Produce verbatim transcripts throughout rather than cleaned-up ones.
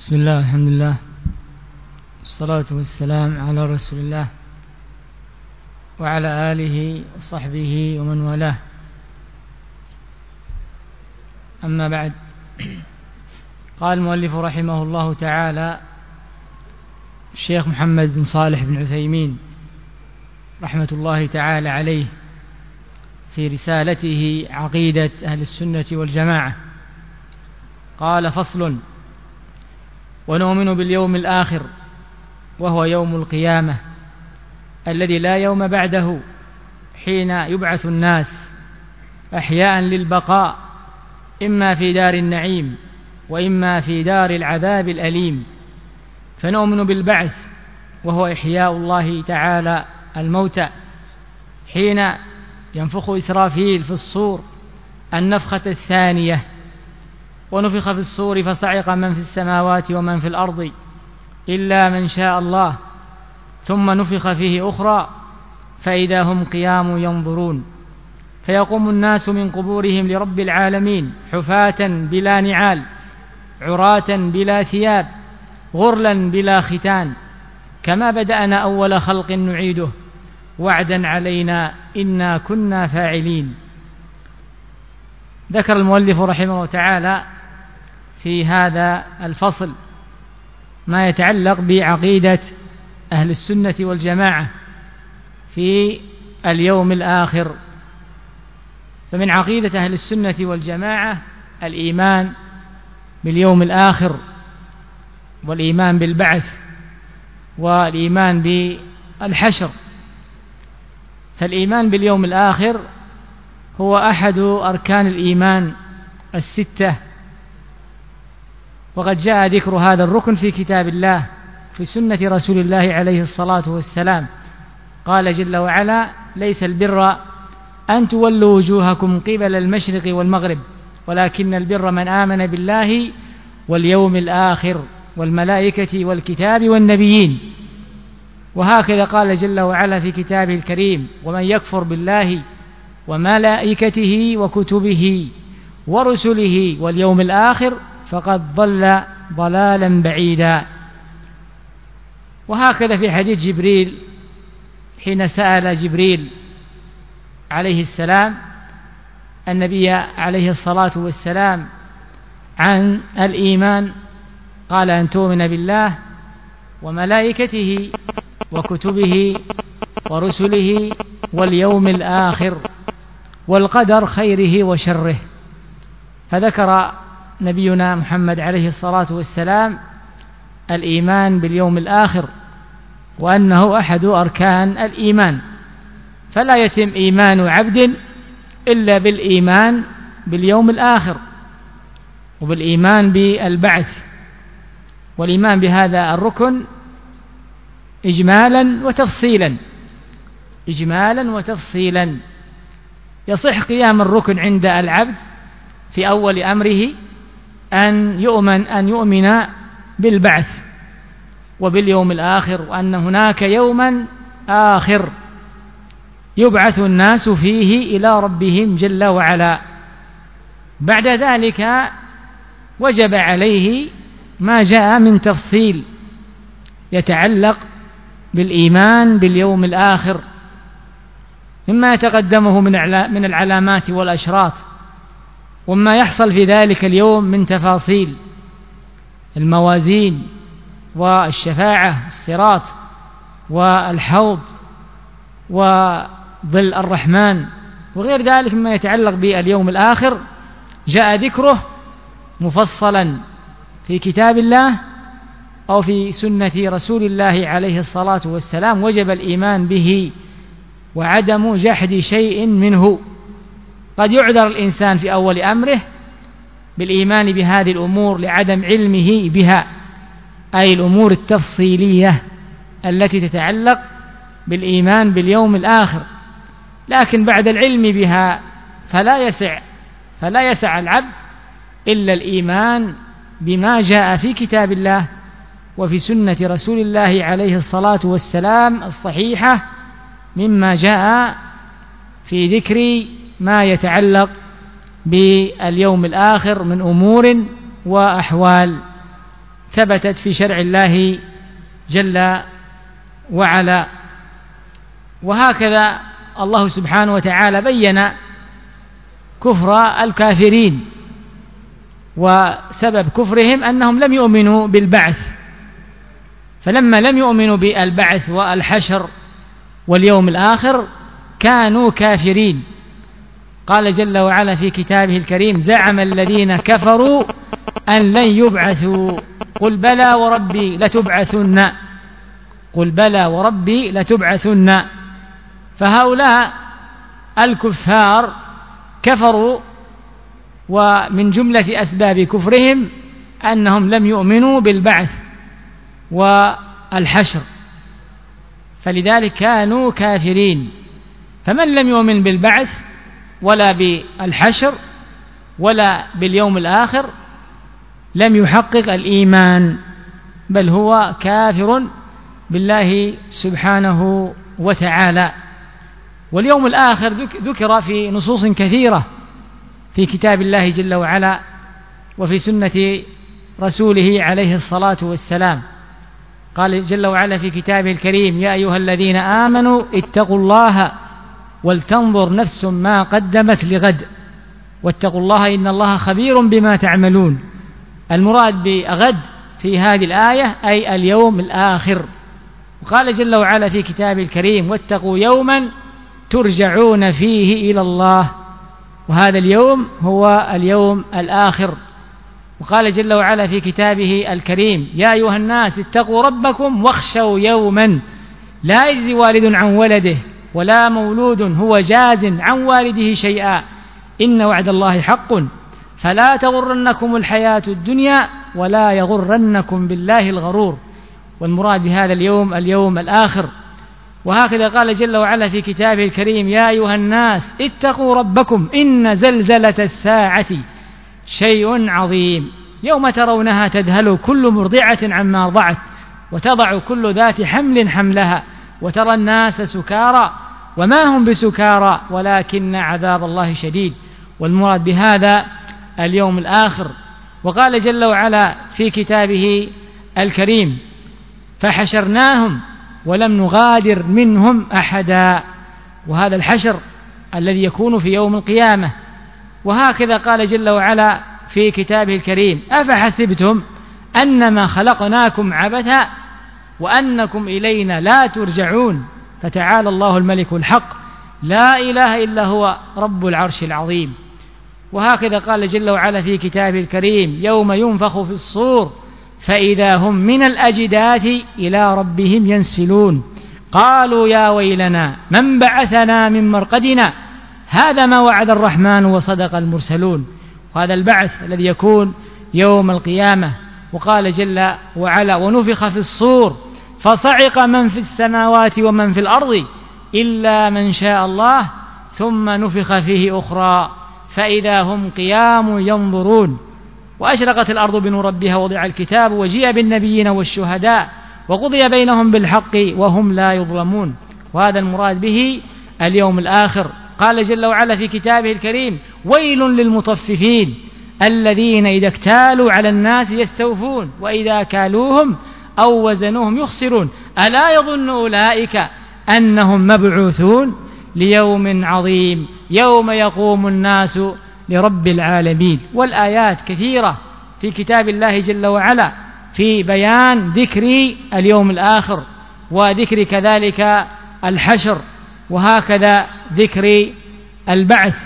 بسم الله، الحمد لله، والصلاة والسلام على رسول الله وعلى آله وصحبه ومن والاه. أما بعد، قال المؤلف رحمه الله تعالى الشيخ محمد بن صالح بن عثيمين رحمة الله تعالى عليه في رسالته عقيدة أهل السنة والجماعة، قال: فصل: ونؤمن باليوم الآخر وهو يوم القيامة الذي لا يوم بعده، حين يبعث الناس أحياء للبقاء، إما في دار النعيم وإما في دار العذاب الأليم. فنؤمن بالبعث وهو إحياء الله تعالى الموتى، حين ينفخ إسرافيل في الصور النفخة الثانية، ونفخ في الصور فصعق من في السماوات ومن في الأرض إلا من شاء الله، ثم نفخ فيه أخرى فإذا هم قيام ينظرون، فيقوم الناس من قبورهم لرب العالمين حفاة بلا نعال، عراة بلا ثياب، غرلا بلا ختان، كما بدأنا أول خلق نعيده وعدا علينا إنا كنا فاعلين. ذكر المؤلف رحمه الله تعالى في هذا الفصل ما يتعلق بعقيدة أهل السنة والجماعة في اليوم الآخر. فمن عقيدة أهل السنة والجماعة الإيمان باليوم الآخر، والإيمان بالبعث، والإيمان بالحشر. فالإيمان باليوم الآخر هو أحد أركان الإيمان الستة، وقد جاء ذكر هذا الركن في كتاب الله في سنة رسول الله عليه الصلاة والسلام. قال جل وعلا: ليس البر أن تولوا وجوهكم قبل المشرق والمغرب، ولكن البر من آمن بالله واليوم الآخر والملائكة والكتاب والنبيين. وهكذا قال جل وعلا في كتابه الكريم: ومن يكفر بالله وملائكته وكتبه ورسله واليوم الآخر فقد ضل ضلالا بعيدا. وهكذا في حديث جبريل حين سأل جبريل عليه السلام النبي عليه الصلاة والسلام عن الإيمان، قال: أن تؤمن بالله وملائكته وكتبه ورسله واليوم الآخر والقدر خيره وشره. فذكر نبينا محمد عليه الصلاة والسلام الإيمان باليوم الآخر، وأنه أحد أركان الإيمان، فلا يتم إيمان عبد إلا بالإيمان باليوم الآخر وبالإيمان بالبعث. والإيمان بهذا الركن إجمالا وتفصيلا إجمالا وتفصيلا يصح قيام الركن عند العبد في أول أمره أن يؤمن أن يؤمن بالبعث وباليوم الآخر، وأن هناك يوما آخر يبعث الناس فيه إلى ربهم جل وعلا. بعد ذلك وجب عليه ما جاء من تفصيل يتعلق بالإيمان باليوم الآخر، مما يتقدمه من العلامات والأشراط، وما يحصل في ذلك اليوم من تفاصيل الموازين والشفاعة، الصراط والحوض وظل الرحمن وغير ذلك مما يتعلق باليوم الآخر، جاء ذكره مفصلا في كتاب الله أو في سنة رسول الله عليه الصلاة والسلام. وجب الإيمان به وعدم جحد شيء منه. قد يعذر الإنسان في أول أمره بالإيمان بهذه الأمور لعدم علمه بها، أي الأمور التفصيلية التي تتعلق بالإيمان باليوم الآخر، لكن بعد العلم بها فلا يسع فلا يسع العبد إلا الإيمان بما جاء في كتاب الله وفي سنة رسول الله عليه الصلاة والسلام الصحيحة، مما جاء في ذكر ما يتعلق باليوم الآخر من أمور وأحوال. ثبتت في شرع الله جل وعلا. وهكذا الله سبحانه وتعالى بين كفر الكافرين، وسبب كفرهم أنهم لم يؤمنوا بالبعث، فلما لم يؤمنوا بالبعث والحشر واليوم الآخر كانوا كافرين. قال جل وعلا في كتابه الكريم: زعم الذين كفروا أن لن يبعثوا قل بلى وربي لتبعثن قل بلى وربي لتبعثن. فهؤلاء الكفار كفروا، ومن جملة أسباب كفرهم أنهم لم يؤمنوا بالبعث والحشر، فلذلك كانوا كافرين. فمن لم يؤمن بالبعث ولا بالحشر ولا باليوم الآخر لم يحقق الإيمان، بل هو كافر بالله سبحانه وتعالى. واليوم الآخر ذكر في نصوص كثيرة في كتاب الله جل وعلا وفي سنة رسوله عليه الصلاة والسلام. قال جل وعلا في كتابه الكريم: يا أيها الذين آمنوا اتقوا الله ولتنظر نفس ما قدمت لغد واتقوا الله إن الله خبير بما تعملون. المراد بغد في هذه الآية أي اليوم الآخر. وقال جل وعلا في كتابه الكريم: واتقوا يوما ترجعون فيه إلى الله، وهذا اليوم هو اليوم الآخر. وقال جل وعلا في كتابه الكريم: يا أيها الناس اتقوا ربكم واخشوا يوما لا يجزي والد عن ولده ولا مولود هو جاز عن والده شيئا إن وعد الله حق فلا تغرنكم الحياة الدنيا ولا يغرنكم بالله الغرور. والمراد بهذا اليوم اليوم الآخر. وهكذا قال جل وعلا في كتابه الكريم: يا أيها الناس اتقوا ربكم إن زلزلة الساعة شيء عظيم يوم ترونها تذهل كل مرضعة عما أرضعت وتضع كل ذات حمل حملها وترى الناس سكارى وما هم بسكارى ولكن عذاب الله شديد. والمراد بهذا اليوم الآخر. وقال جل وعلا في كتابه الكريم: فحشرناهم ولم نغادر منهم أحدا. وهذا الحشر الذي يكون في يوم القيامة. وهكذا قال جل وعلا في كتابه الكريم: أفحسبتم أنما خلقناكم عبثا وأنكم إلينا لا ترجعون فتعالى الله الملك الحق لا إله إلا هو رب العرش العظيم. وهكذا قال جل وعلا في كتابه الكريم: يوم ينفخ في الصور فإذا هم من الأجداث إلى ربهم ينسلون قالوا يا ويلنا من بعثنا من مرقدنا هذا ما وعد الرحمن وصدق المرسلون. وهذا البعث الذي يكون يوم القيامة. وقال جل وعلا: ونفخ في الصور فصعق من في السماوات ومن في الأرض إلا من شاء الله ثم نفخ فيه أخرى فإذا هم قيام ينظرون وأشرقت الأرض بنور ربها ووضع الكتاب وجيء بالنبيين والشهداء وقضي بينهم بالحق وهم لا يظلمون. وهذا المراد به اليوم الآخر. قال جل وعلا في كتابه الكريم: ويل للمطففين الذين إذا اكتالوا على الناس يستوفون وإذا كالوهم أو وزنوهم يخسرون ألا يظن أولئك أنهم مبعوثون ليوم عظيم يوم يقوم الناس لرب العالمين. والآيات كثيرة في كتاب الله جل وعلا في بيان ذكر اليوم الآخر وذكر كذلك الحشر وهكذا ذكر البعث.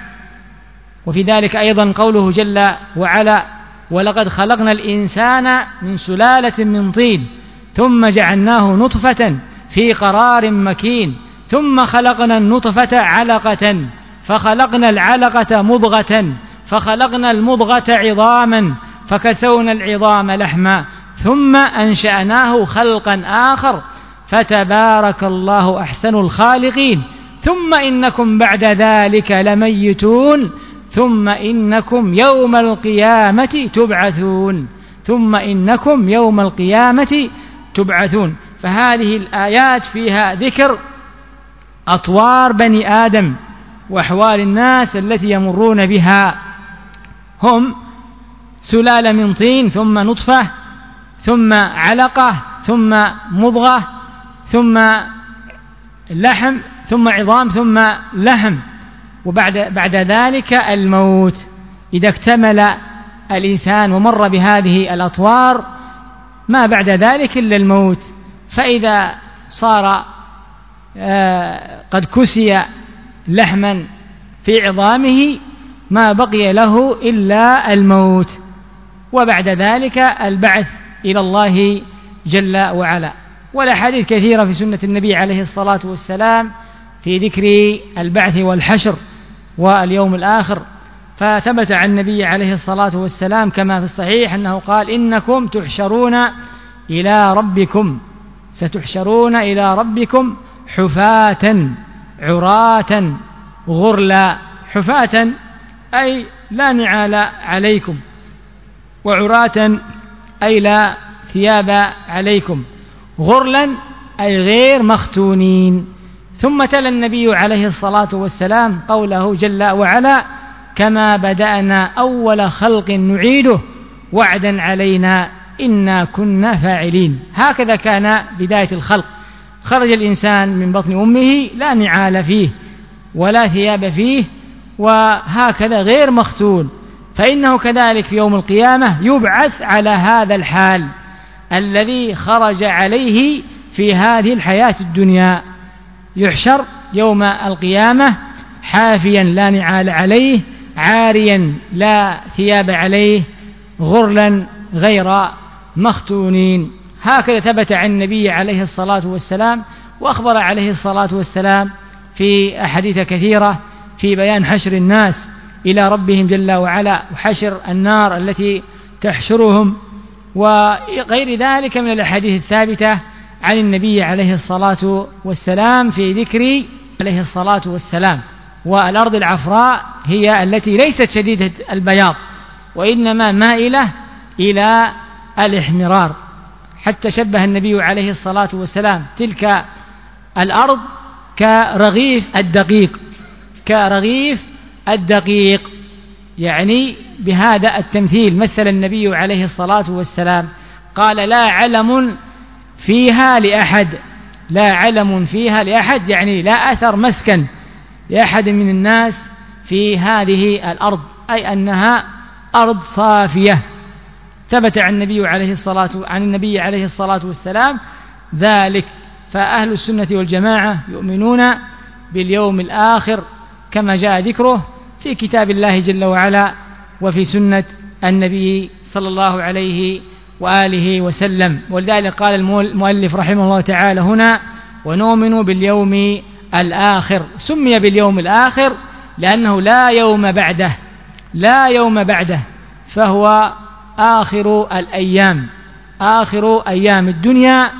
وفي ذلك أيضا قوله جل وعلا: ولقد خلقنا الإنسان من سلالة من طين ثم جعلناه نطفة في قرار مكين ثم خلقنا النطفة علقة فخلقنا العلقة مضغة فخلقنا المضغة عظاما فكسونا العظام لحما ثم أنشأناه خلقا آخر فتبارك الله أحسن الخالقين ثم إنكم بعد ذلك لميتون ثم إنكم يوم القيامة تبعثون ثم إنكم يوم القيامة تبعثون. فهذه الآيات فيها ذكر أطوار بني آدم وأحوال الناس التي يمرون بها. هم سلالة من طين ثم نطفة ثم علقة ثم مضغة ثم لحم ثم عظام ثم لحم، وبعد بعد ذلك الموت. إذا اكتمل الإنسان ومر بهذه الأطوار ما بعد ذلك إلا الموت. فإذا صار قد كسي لحما في عظامه ما بقي له إلا الموت، وبعد ذلك البعث إلى الله جل وعلا. والأحاديث كثيرة في سنة النبي عليه الصلاة والسلام في ذكر البعث والحشر واليوم الآخر. فثبت عن النبي عليه الصلاة والسلام كما في الصحيح أنه قال: إنكم تحشرون إلى ربكم ستحشرون إلى ربكم حفاة عراة غرلا. حفاة أي لا نعال عليكم، وعراة أي لا ثياب عليكم، غرلا أي غير مختونين. ثم تلا النبي عليه الصلاة والسلام قوله جل وعلا: كما بدأنا أول خلق نعيده وعدا علينا إنا كنا فاعلين. هكذا كان بداية الخلق، خرج الإنسان من بطن أمه لا نعال فيه ولا ثياب فيه، وهكذا غير مختون. فإنه كذلك في يوم القيامة يبعث على هذا الحال الذي خرج عليه في هذه الحياة الدنيا. يحشر يوم القيامة حافيا لا نعال عليه، عاريا لا ثياب عليه، غرلا غير مختونين. هكذا ثبت عن النبي عليه الصلاة والسلام، وأخبر عليه الصلاة والسلام في أحاديث كثيرة في بيان حشر الناس إلى ربهم جل وعلا، وحشر النار التي تحشرهم، وغير ذلك من الأحاديث الثابتة عن النبي عليه الصلاة والسلام في ذكر عليه الصلاة والسلام. والأرض العفراء هي التي ليست شديدة البياض وإنما مائلة إلى الاحمرار، حتى شبه النبي عليه الصلاة والسلام تلك الأرض كرغيف الدقيق كرغيف الدقيق يعني بهذا التمثيل مثل النبي عليه الصلاة والسلام. قال: لا علم فيها لأحد لا علم فيها لأحد يعني لا أثر مسكن لأحد من الناس في هذه الأرض، أي أنها أرض صافية. ثبت عن النبي عليه الصلاة عن النبي عليه الصلاة والسلام ذلك. فأهل السنة والجماعة يؤمنون باليوم الآخر كما جاء ذكره في كتاب الله جل وعلا وفي سنة النبي صلى الله عليه وآله وسلم. ولذلك قال المؤلف رحمه الله تعالى هنا: ونؤمن باليوم الآخر. سمي باليوم الآخر لأنه لا يوم بعده لا يوم بعده فهو آخر الأيام آخر أيام الدنيا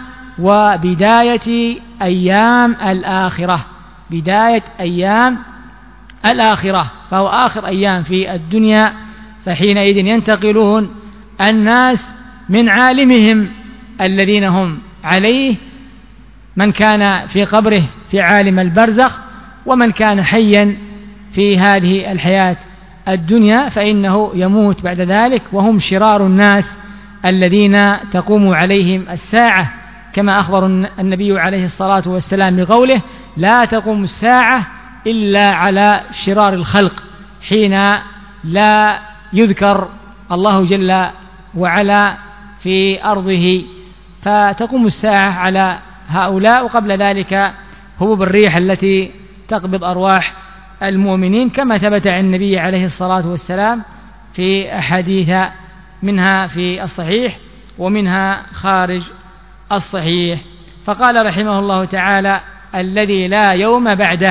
وبداية أيام الآخرة بداية أيام الآخرة فهو آخر أيام في الدنيا. فحينئذ ينتقلون الناس من عالمهم الذين هم عليه، من كان في قبره في عالم البرزخ، ومن كان حيا في هذه الحياة الدنيا فإنه يموت بعد ذلك، وهم شرار الناس الذين تقوم عليهم الساعة، كما أخبر النبي عليه الصلاة والسلام بقوله: لا تقوم الساعة إلا على شرار الخلق، حين لا يذكر الله جل وعلا في أرضه، فتقوم الساعة على هؤلاء. وقبل ذلك هبوب الريح التي تقبض أرواح المؤمنين، كما ثبت عن النبي عليه الصلاة والسلام في أحاديث منها في الصحيح ومنها خارج الصحيح. فقال رحمه الله تعالى: الذي لا يوم بعده،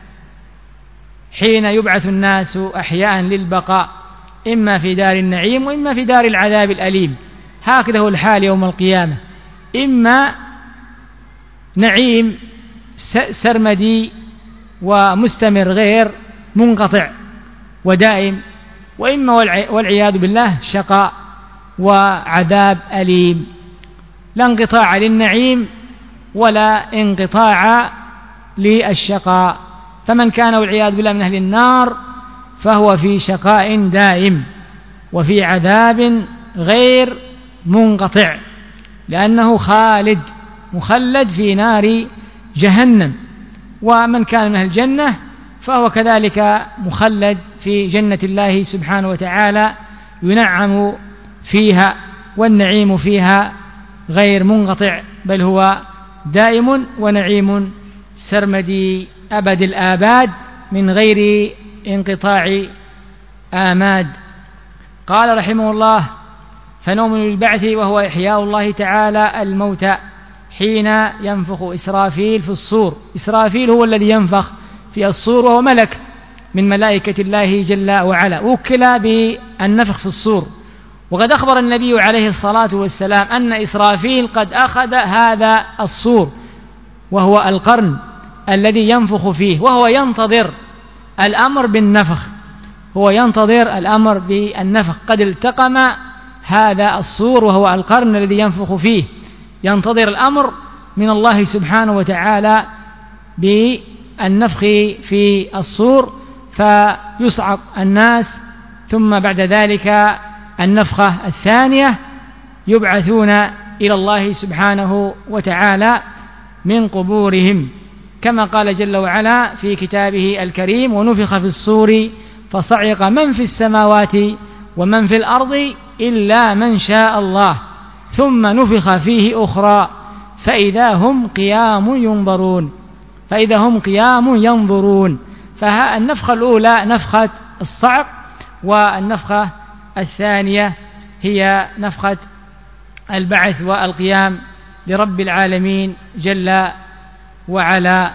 حين يبعث الناس أحياء للبقاء إما في دار النعيم وإما في دار العذاب الأليم. هكذا هو الحال يوم القيامة، إما نعيم سرمدي ومستمر غير منقطع ودائم، وإما والعياذ بالله شقاء وعذاب أليم، لا انقطاع للنعيم ولا انقطاع للشقاء. فمن كان والعياذ بالله من أهل النار فهو في شقاء دائم وفي عذاب غير منقطع. لأنه خالد مخلد في نار جهنم، ومن كان من أهل الجنة فهو كذلك مخلد في جنة الله سبحانه وتعالى ينعم فيها، والنعيم فيها غير منقطع بل هو دائم ونعيم سرمدي أبد الآباد من غير انقطاع آماد. قال رحمه الله: فنؤمن بالبعث وهو إحياء الله تعالى الموتى حين ينفخ إسرافيل في الصور. إسرافيل هو الذي ينفخ في الصور، وهو ملك من ملائكة الله جل وعلا، وكل بالنفخ في الصور. وقد أخبر النبي عليه الصلاة والسلام أن إسرافيل قد أخذ هذا الصور وهو القرن الذي ينفخ فيه، وهو ينتظر الأمر بالنفخ، هو ينتظر الأمر بالنفخ. قد التقم هذا الصور وهو القرن الذي ينفخ فيه، ينتظر الأمر من الله سبحانه وتعالى بالنفخ في الصور، فيصعق الناس، ثم بعد ذلك النفخة الثانية يبعثون إلى الله سبحانه وتعالى من قبورهم، كما قال جل وعلا في كتابه الكريم: ونفخ في الصور فصعق من في السماوات ومن في الأرض إلا من شاء الله ثم نفخ فيه أخرى فإذا هم قيام ينظرون فإذا هم قيام ينظرون فالنفخة الأولى نفخة الصعق، والنفخة الثانية هي نفخة البعث والقيام لرب العالمين جل وعلا.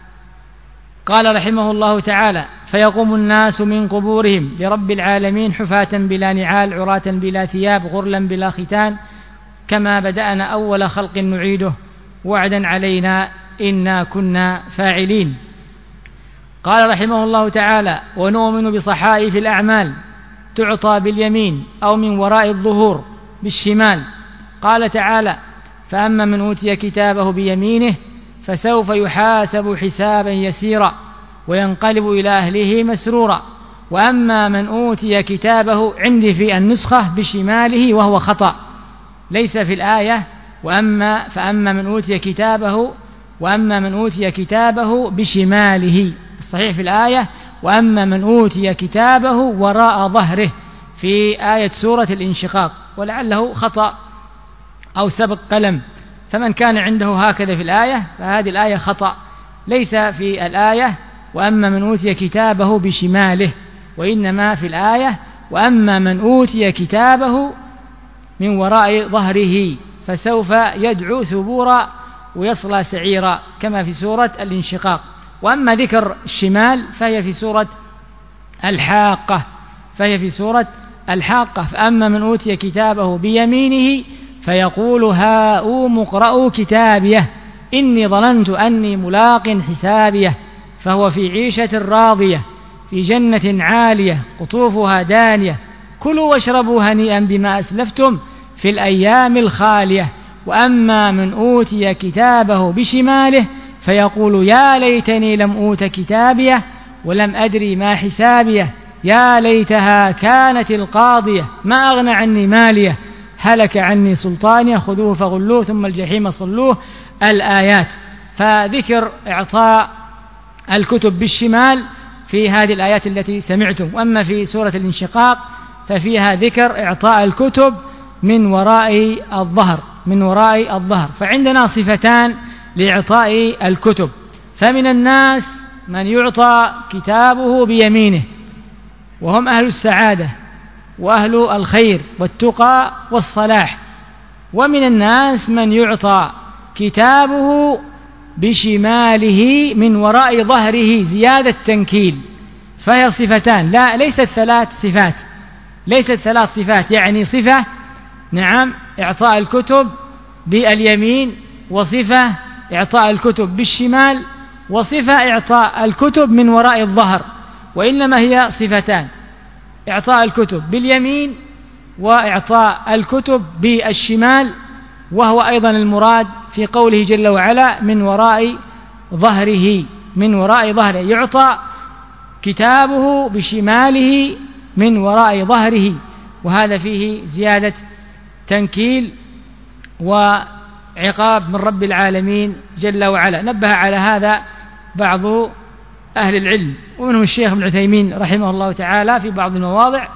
قال رحمه الله تعالى: فيقوم الناس من قبورهم لرب العالمين حفاة بلا نعال عراة بلا ثياب غرلا بلا ختان كما بدأنا أول خلق نعيده وعدا علينا إنا كنا فاعلين. قال رحمه الله تعالى: ونؤمن بصحائف الأعمال تعطى باليمين أو من وراء الظهور بالشمال. قال تعالى: فأما من أوتي كتابه بيمينه فسوف يحاسب حسابا يسيرا وينقلب إلى أهله مسرورا. وأما من أوتي كتابه، عندي في النسخة بشماله وهو خطأ، ليس في الآية وأما فأما من أوتي كتابه وأما من أوتي كتابه بشماله، الصحيح في الآية وأما من أوتي كتابه وراء ظهره في آية سورة الانشقاق، ولعله خطأ أو سبق قلم، فمن كان عنده هكذا في الآية فهذه الآية خطأ، ليس في الآية وأما من أوتي كتابه بشماله، وإنما في الآية وأما من أوتي كتابه من وراء ظهره فسوف يدعو ثبورا ويصلى سعيرا كما في سورة الانشقاق. وأما ذكر الشمال فهي في سورة الحاقة فهي في سورة الحاقة فأما من أوتي كتابه بيمينه فيقول هاؤم اقرءوا كتابيه إني ظننت أني ملاق حسابيه فهو في عيشة راضية في جنة عالية قطوفها دانية كلوا واشربوا هنيئا بما أسلفتم في الأيام الخالية. وأما من أوتي كتابه بشماله فيقول يا ليتني لم أوت كتابيه ولم أدري ما حسابيه يا ليتها كانت القاضية ما أغنى عني ماليه هلك عني سلطانيه خذوه فغلوه ثم الجحيم صلوه الآيات. فذكر إعطاء الكتب بالشمال في هذه الآيات التي سمعتم. وأما في سورة الانشقاق ففيها ذكر إعطاء الكتب من وراء الظهر من وراء الظهر فعندنا صفتان لإعطاء الكتب. فمن الناس من يعطى كتابه بيمينه وهم أهل السعادة وأهل الخير والتقى والصلاح، ومن الناس من يعطى كتابه بشماله من وراء ظهره زيادة تنكيل، فهي صفتان لا ليست ثلاث صفات ليست ثلاث صفات يعني صفة نعم إعطاء الكتب باليمين وصفة إعطاء الكتب بالشمال وصفة إعطاء الكتب من وراء الظهر، وإنما هي صفتان إعطاء الكتب باليمين وإعطاء الكتب بالشمال، وهو أيضا المراد في قوله جل وعلا من وراء ظهره من وراء ظهره يعطى كتابه بشماله من وراء ظهره، وهذا فيه زيادة تنكيل وعقاب من رب العالمين جل وعلا. نبه على هذا بعض أهل العلم، ومنهم الشيخ ابن عثيمين رحمه الله تعالى في بعض المواضع،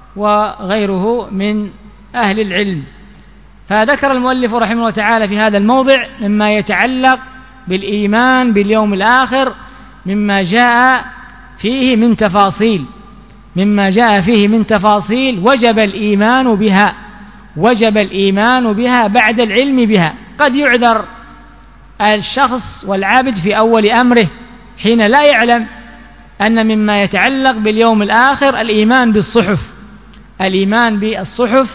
وغيره من أهل العلم. فذكر المؤلف رحمه الله تعالى في هذا الموضع مما يتعلق بالإيمان باليوم الآخر مما جاء فيه من تفاصيل مما جاء فيه من تفاصيل وجب الإيمان بها وجب الإيمان بها بعد العلم بها. قد يعذر الشخص والعبد في أول أمره حين لا يعلم أن مما يتعلق باليوم الآخر الإيمان بالصحف الإيمان بالصحف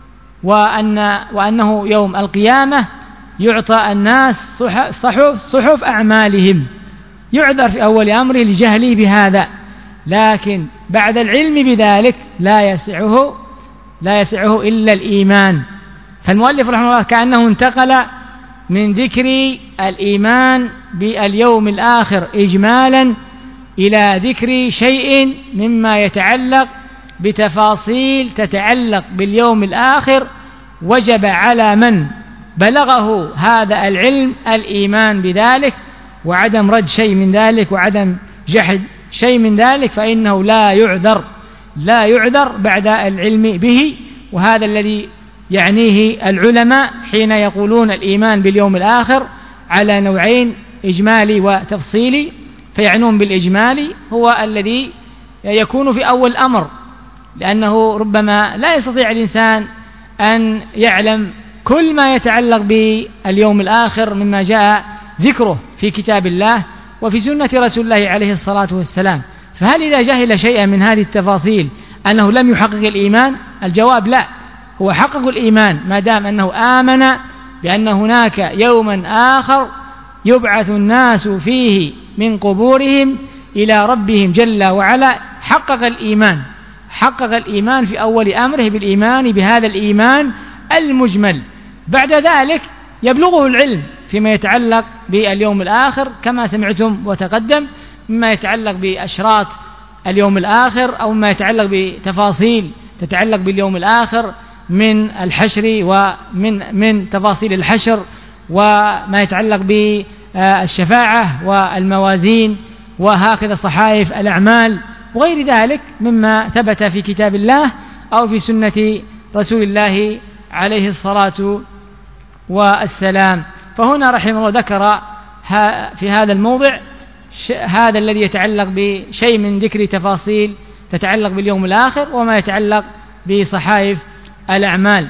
وأن وأنه يوم القيامة يعطى الناس صحف صحف أعمالهم. يعذر في أول أمره لجهله بهذا، لكن بعد العلم بذلك لا يسعه لا يسعه إلا الإيمان. فالمؤلف رحمه الله كأنه انتقل من ذكر الإيمان باليوم الآخر إجمالا إلى ذكر شيء مما يتعلق بتفاصيل تتعلق باليوم الآخر وجب على من بلغه هذا العلم الإيمان بذلك، وعدم رد شيء من ذلك وعدم جحد شيء من ذلك، فإنه لا يعذر لا يعذر بعد العلم به. وهذا الذي يعنيه العلماء حين يقولون الإيمان باليوم الآخر على نوعين، إجمالي وتفصيلي. فيعنون بالإجمالي هو الذي يكون في أول الأمر، لأنه ربما لا يستطيع الإنسان أن يعلم كل ما يتعلق باليوم الآخر مما جاء ذكره في كتاب الله وفي سنة رسول الله عليه الصلاة والسلام. فهل إذا جهل شيئا من هذه التفاصيل أنه لم يحقق الإيمان؟ الجواب لا، هو حقق الإيمان ما دام أنه آمن بأن هناك يوما آخر يبعث الناس فيه من قبورهم إلى ربهم جل وعلا. حقق الإيمان حقق الإيمان في أول أمره بالإيمان بهذا الإيمان المجمل. بعد ذلك يبلغه العلم فيما يتعلق باليوم الآخر كما سمعتم وتقدم، مما يتعلق بأشراط اليوم الآخر أو ما يتعلق بتفاصيل تتعلق باليوم الآخر من الحشر ومن من تفاصيل الحشر، وما يتعلق بالشفاعة والموازين، وهكذا صحائف الأعمال وغير ذلك مما ثبت في كتاب الله أو في سنة رسول الله عليه الصلاة والسلام. فهنا رحمه الله ذكر في هذا الموضع هذا الذي يتعلق بشيء من ذكر تفاصيل تتعلق باليوم الآخر وما يتعلق بصحائف الأعمال،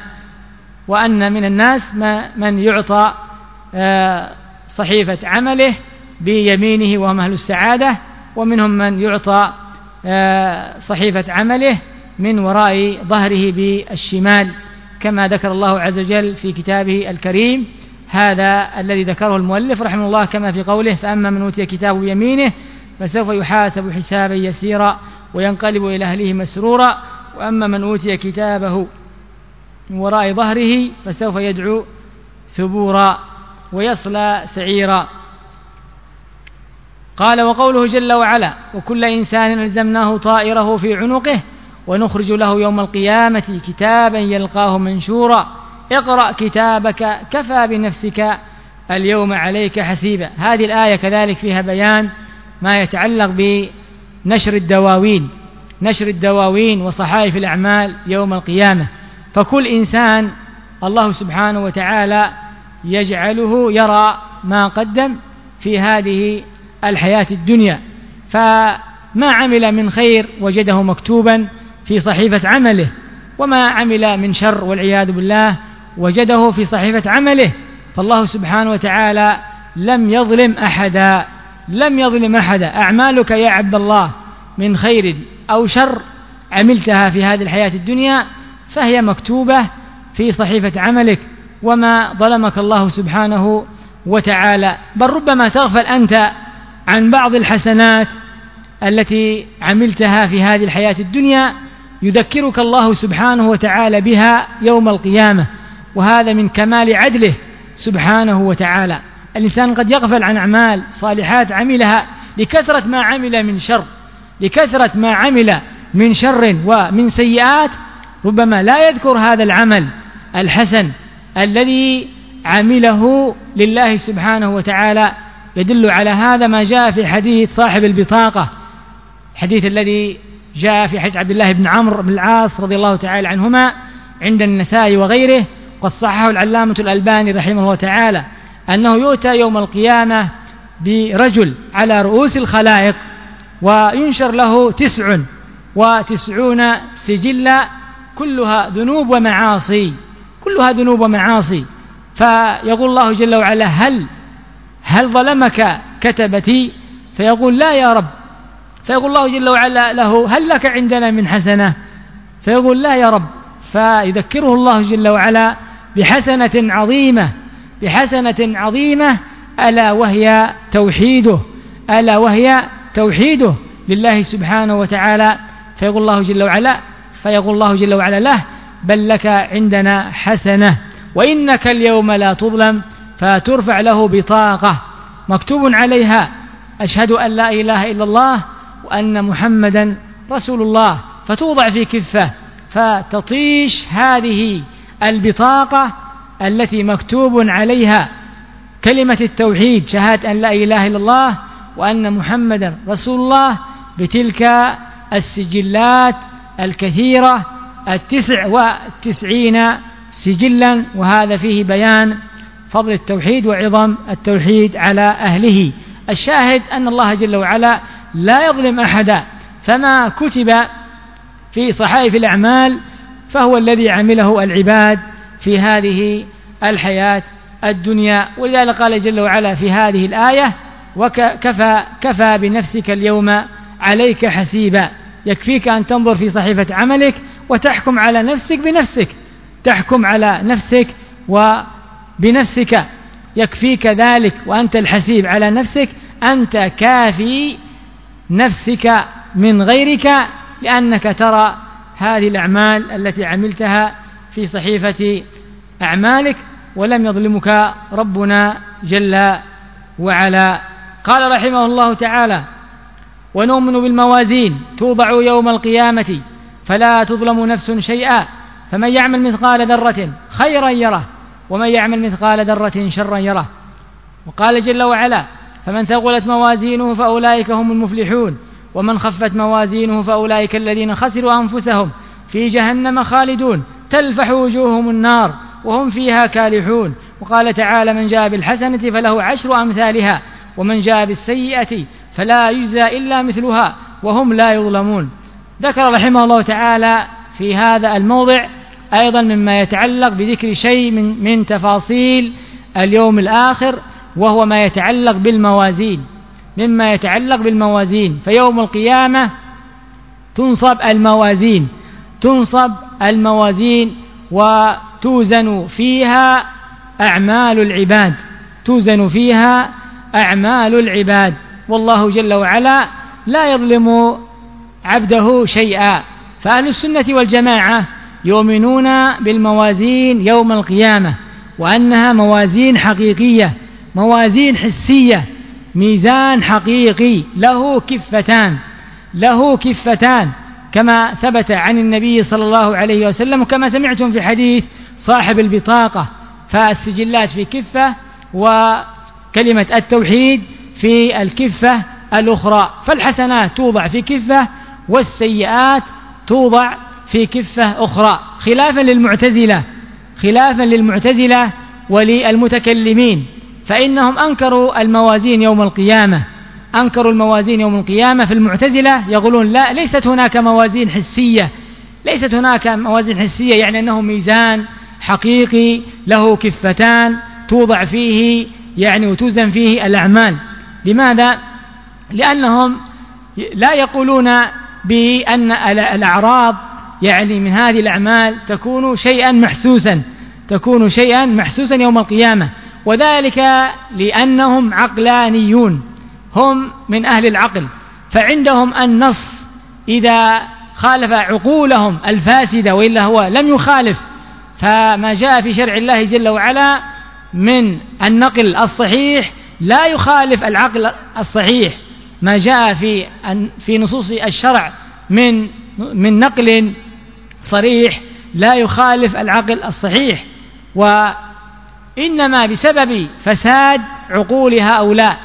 وأن من الناس من يعطى صحيفة عمله بيمينه وهم أهل السعادة، ومنهم من يعطى صحيفة عمله من وراء ظهره بالشمال، كما ذكر الله عز وجل في كتابه الكريم. هذا الذي ذكره المؤلف رحمه الله كما في قوله: فأما من أوتي كتابه بيمينه فسوف يحاسب حسابا يسيرا وينقلب إلى أهله مسرورا، وأما من أوتي كتابه من وراء ظهره فسوف يدعو ثبورا ويصلى سعيرا. قال: وقوله جل وعلا: وكل إنسان ألزمناه طائره في عنقه ونخرج له يوم القيامة كتابا يلقاه منشورا اقرأ كتابك كفى بنفسك اليوم عليك حسيبا. هذه الآية كذلك فيها بيان ما يتعلق بنشر الدواوين نشر الدواوين وصحائف الأعمال يوم القيامة. فكل إنسان الله سبحانه وتعالى يجعله يرى ما قدم في هذه الحياة الدنيا، فما عمل من خير وجده مكتوبا في صحيفة عمله، وما عمل من شر والعياذ بالله وجده في صحيفة عمله. فالله سبحانه وتعالى لم يظلم أحدا لم يظلم أحدا. أعمالك يا عبد الله من خير أو شر عملتها في هذه الحياة الدنيا فهي مكتوبة في صحيفة عملك، وما ظلمك الله سبحانه وتعالى. بل ربما تغفل أنت عن بعض الحسنات التي عملتها في هذه الحياة الدنيا، يذكرك الله سبحانه وتعالى بها يوم القيامة، وهذا من كمال عدله سبحانه وتعالى. الإنسان قد يغفل عن أعمال صالحات عملها لكثرة ما عمل من شر لكثرة ما عمل من شر ومن سيئات، ربما لا يذكر هذا العمل الحسن الذي عمله لله سبحانه وتعالى. يدل على هذا ما جاء في حديث صاحب البطاقة، الحديث الذي جاء في حديث عبد الله بن عمرو بن العاص رضي الله تعالى عنهما عند النسائي وغيره، قد صححه العلامة الألباني رحمه الله تعالى، أنه يؤتى يوم القيامة برجل على رؤوس الخلائق وينشر له تسع وتسعون سجلا كلها ذنوب ومعاصي، كلها ذنوب ومعاصي. فيقول الله جل وعلا: هل هل ظلمك كتبتي؟ فيقول: لا يا رب. فيقول الله جل وعلا له: هل لك عندنا من حسنة؟ فيقول: لا يا رب. فيذكره الله جل وعلا بحسنة عظيمة، بحسنة عظيمة ألا وهي توحيده، ألا وهي توحيده لله سبحانه وتعالى. فيقول الله جل وعلا فيقول الله جل وعلا له: بل لك عندنا حسنة وإنك اليوم لا تظلم. فترفع له بطاقة مكتوب عليها: أشهد أن لا إله إلا الله وأن محمدا رسول الله، فتوضع في كفة، فتطيش هذه البطاقة التي مكتوب عليها كلمة التوحيد، شهادة أن لا إله إلا الله وأن محمدا رسول الله، بتلك السجلات الكثيرة التسع والتسعين سجلا. وهذا فيه بيان فضل التوحيد وعظم التوحيد على أهله. الشاهد أن الله جل وعلا لا يظلم أحدا، فما كتب في صحائف الأعمال فهو الذي عمله العباد في هذه الحياة الدنيا. ولذلك قال جل وعلا في هذه الآية: وكفى كفى بنفسك اليوم عليك حسيبا. يكفيك أن تنظر في صحيفة عملك وتحكم على نفسك بنفسك، تحكم على نفسك وبنفسك، يكفيك ذلك، وأنت الحسيب على نفسك، أنت كافي نفسك من غيرك، لأنك ترى هذه الأعمال التي عملتها في صحيفة أعمالك، ولم يظلمك ربنا جل وعلا. قال رحمه الله تعالى: ونؤمن بالموازين توضع يوم القيامة فلا تظلم نفس شيئا، فمن يعمل مثقال ذرة خيرا يره ومن يعمل مثقال ذرة شرا يره. وقال جل وعلا: فمن ثقلت موازينه فأولئك هم المفلحون ومن خفت موازينه فأولئك الذين خسروا أنفسهم في جهنم خالدون تلفح وجوههم النار وهم فيها كالحون. وقال تعالى: من جاء بالحسنة فله عشر أمثالها ومن جاء بالسيئة فلا يجزى إلا مثلها وهم لا يظلمون. ذكر رحمه الله تعالى في هذا الموضع أيضا مما يتعلق بذكر شيء من, من تفاصيل اليوم الآخر، وهو ما يتعلق بالموازين، مما يتعلق بالموازين. فيوم القيامة تنصب الموازين، تنصب الموازين وتوزن فيها أعمال العباد، توزن فيها أعمال العباد، والله جل وعلا لا يظلم عبده شيئا. فأهل السنة والجماعة يؤمنون بالموازين يوم القيامة، وأنها موازين حقيقية، موازين حسية، ميزان حقيقي له كفتان، له كفتان كما ثبت عن النبي صلى الله عليه وسلم، وكما سمعتم في حديث صاحب البطاقة. فالسجلات في كفة وكلمة التوحيد في الكفة الأخرى، فالحسنات توضع في كفة والسيئات توضع في كفة أخرى، خلافا للمعتزلة، خلافا للمعتزلة وللمتكلمين، فإنهم أنكروا الموازين يوم القيامة، أنكروا الموازين يوم القيامة. في المعتزلة يقولون لا، ليست هناك موازين حسية، ليست هناك موازين حسية، يعني أنه ميزان حقيقي له كفتان توضع فيه يعني وتوزن فيه الأعمال. لماذا؟ لأنهم لا يقولون بأن الأعراض يعني من هذه الأعمال تكون شيئا محسوسا، تكون شيئا محسوسا يوم القيامة، وذلك لأنهم عقلانيون، هم من أهل العقل، فعندهم النص إذا خالف عقولهم الفاسدة وإلا هو لم يخالف، فما جاء في شرع الله جل وعلا من النقل الصحيح لا يخالف العقل الصحيح، ما جاء في في نصوص الشرع من من نقل صريح لا يخالف العقل الصحيح. وإنما بسبب فساد عقول هؤلاء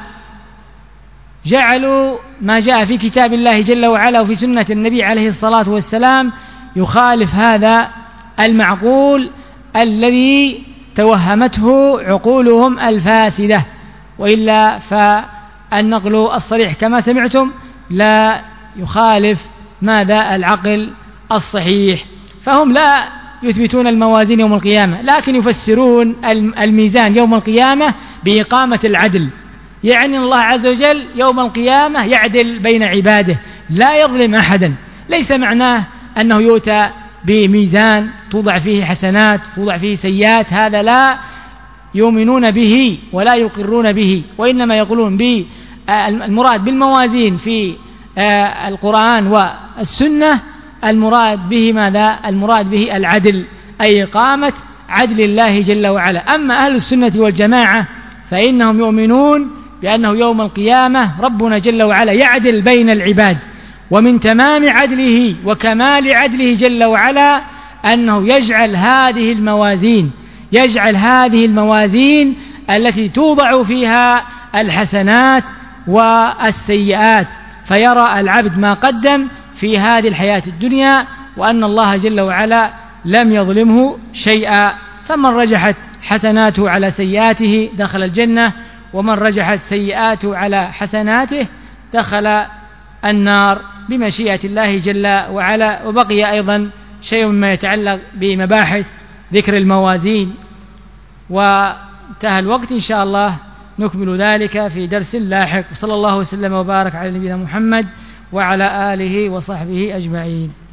جعلوا ما جاء في كتاب الله جل وعلا وفي سنة النبي عليه الصلاة والسلام يخالف هذا المعقول الذي توهمته عقولهم الفاسدة. وإلا فالنقل الصريح كما سمعتم لا يخالف ماذا العقل الصحيح. فهم لا يثبتون الموازين يوم القيامة، لكن يفسرون الميزان يوم القيامة بإقامة العدل، يعني الله عز وجل يوم القيامة يعدل بين عباده لا يظلم أحدا. ليس معناه أنه يؤتى بميزان توضع فيه حسنات توضع فيه سيئات، هذا لا يؤمنون به ولا يقرون به، وإنما يقولون بالمراد بالموازين في القرآن والسنة المراد به ماذا؟ المراد به العدل، أي إقامة عدل الله جل وعلا. أما أهل السنة والجماعة فإنهم يؤمنون بأنه يوم القيامة ربنا جل وعلا يعدل بين العباد، ومن تمام عدله وكمال عدله جل وعلا أنه يجعل هذه الموازين يجعل هذه الموازين التي توضع فيها الحسنات والسيئات، فيرى العبد ما قدم في هذه الحياة الدنيا وأن الله جل وعلا لم يظلمه شيئا. فمن رجحت حسناته على سيئاته دخل الجنة، ومن رجحت سيئاته على حسناته دخل النار بمشيئة الله جل وعلا. وبقي أيضا شيء مما يتعلق بمباحث ذكر الموازين، وانتهى الوقت، إن شاء الله نكمل ذلك في درس لاحق. صلى الله وسلم وبارك على نبينا محمد وعلى آله وصحبه أجمعين.